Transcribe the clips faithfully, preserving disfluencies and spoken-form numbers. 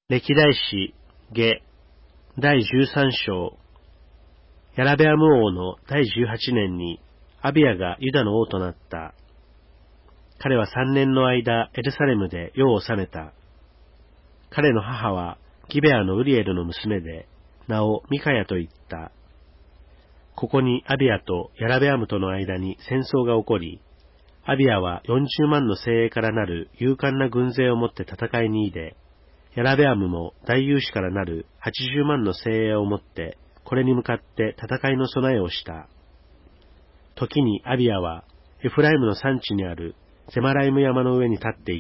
歴代史下第じゅうさん章。ヤラベアム王の第じゅうはちねんにアビヤがユダの王となった。彼は三年の間エルサレムで世を治めた。彼の母はギベアのウリエルの娘で、名をミカヤと言った。ここにアビヤとヤラベアムとの間に戦争が起こり、アビヤはよんじゅうまんの精鋭からなる勇敢な軍勢を持って戦いに出、ヤラベアムも大勇士からなるはちじゅうまんの精鋭を持って、これに向かって戦いの備えをした。時にアビヤはエフライムの山地にあるゼマライム山の上に立っていった。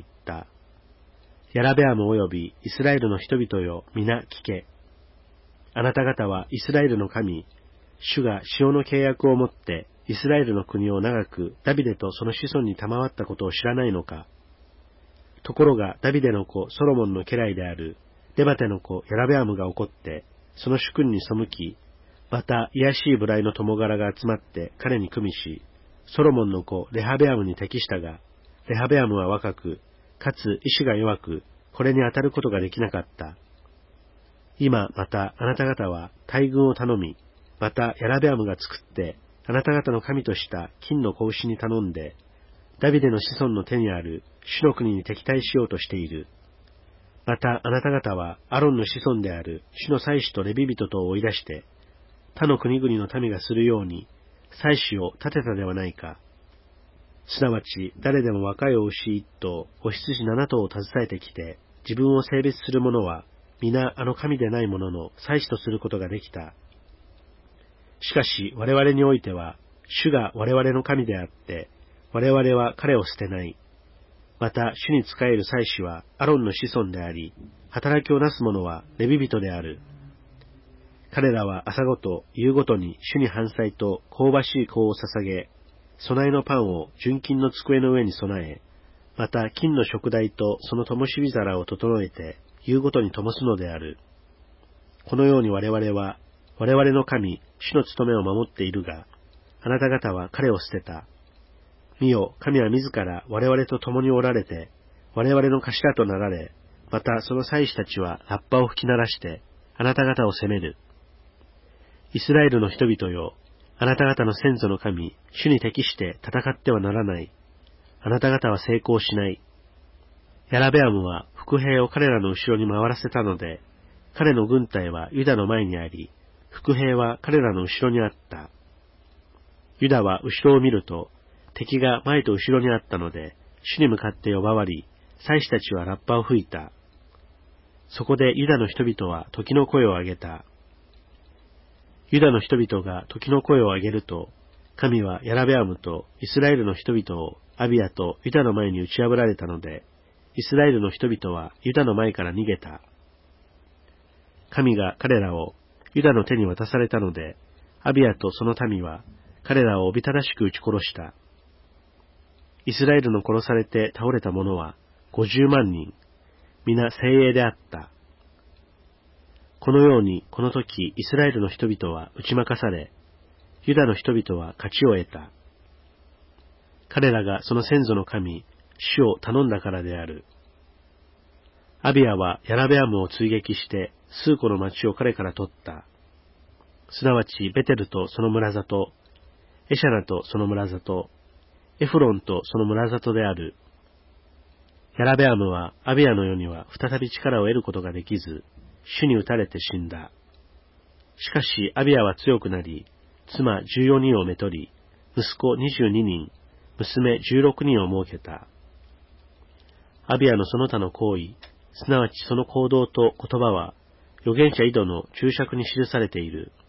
ヤラベアム及びイスラエルの人々よ、皆聞け。あなた方はイスラエルの神、主が塩の契約をもってイスラエルの国を長くダビデとその子孫に賜ったことを知らないのか。ところがダビデの子ソロモンの家来であるデバテの子ヤラベアムが怒ってその主君に背き、また卑しい無頼の友柄が集まって彼に組みし、ソロモンの子レハベアムに適したが、レハベアムは若く、かつ意志が弱く、これに当たることができなかった。今またあなた方は大軍を頼み、またヤラベアムが作ってあなた方の神とした金の子牛に頼んで、ダビデの子孫の手にある主の国に敵対しようとしている。またあなた方はアロンの子孫である主の祭司とレビ人とを追い出して、他の国々の民がするように祭司を立てたではないか。すなわち誰でも若いお牛一頭、お羊七頭を携えてきて、自分を性別する者は皆あの神でない者の祭司とすることができた。しかし我々においては、主が我々の神であって、我々は彼を捨てない。また主に仕える祭司はアロンの子孫であり、働きをなす者はレビ人である。彼らは朝ごと夕ごとに主に飯祭と香ばしい香を捧げ、備えのパンを純金の机の上に備え、また金の食台とその灯火皿を整えて夕ごとに灯すのである。このように我々は我々の神、主の務めを守っているが、あなた方は彼を捨てた。見よ、神は自ら我々と共におられて、我々の頭となられ、またその祭司たちはラッパを吹き鳴らして、あなた方を責める。イスラエルの人々よ、あなた方の先祖の神、主に適して戦ってはならない。あなた方は成功しない。ヤラベアムは伏兵を彼らの後ろに回らせたので、彼の軍隊はユダの前にあり、伏兵は彼らの後ろにあった。ユダは後ろを見ると、敵が前と後ろにあったので、主に向かって呼ばわり、祭司たちはラッパを吹いた。そこでユダの人々は時の声を上げた。ユダの人々が時の声を上げると、神はヤラベアムとイスラエルの人々をアビヤとユダの前に打ち破られたので、イスラエルの人々はユダの前から逃げた。神が彼らをユダの手に渡されたので、アビヤとその民は彼らをおびただしく撃ち殺した。イスラエルの殺されて倒れた者はごじゅうまんにん、皆精鋭であった。このようにこの時イスラエルの人々は打ち負かされ、ユダの人々は勝ちを得た。彼らがその先祖の神、主を頼んだからである。アビヤはヤラベアムを追撃して数個の町を彼から取った。すなわちベテルとその村里、エシャナとその村里、エフロンとその村里である。ヤラベアムはアビヤの世には再び力を得ることができず、主に撃たれて死んだ。しかしアビヤは強くなり、妻じゅうよにんをめとり、息子にじゅうににん、娘じゅうろくにんを設けた。アビヤのその他の行為、すなわちその行動と言葉は、預言者イドの注釈に記されている。